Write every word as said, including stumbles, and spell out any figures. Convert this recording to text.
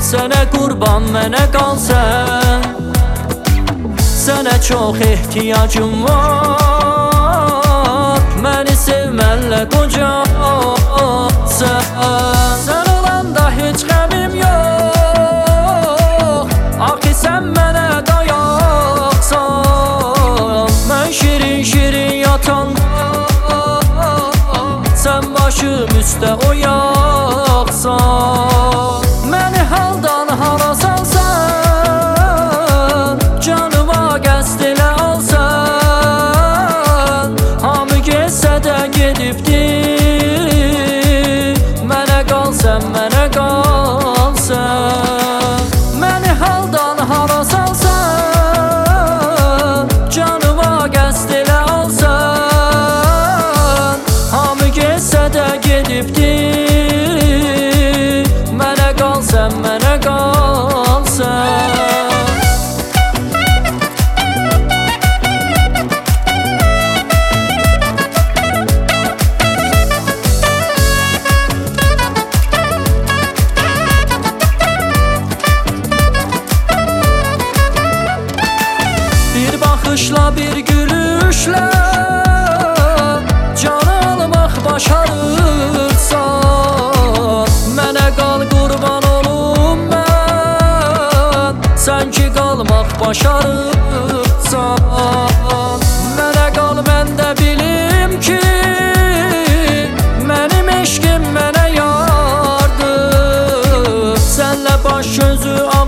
Sənə qurban mənə qal sən. Sənə çox ehtiyacım var, məni sevmənlə qocalsan. Sən olanda heç qəmim yox, axı sən mənə dayaqsan. Mən şirin şirin yatanda sən başım üstə oyaqsan. Məni haldan hara salsan, canıma qəsd elə alsan. Hamı getsə də gedibdir, mənə qal sən, mənə qal sən. Məni haldan hara salsan, canıma qəsd elə alsan. Hamı getsə də gedibdir, mənə qal sən, mənə qal sən. Bir baxışla, bir gülüşlə canı almaq başarırsan. Mənə qal qurban olum mən, sən ki qalmaq başarırsan. Mənə qal, mən də bilim ki mənim eşqim mənə yardır. Sənlə baş gözü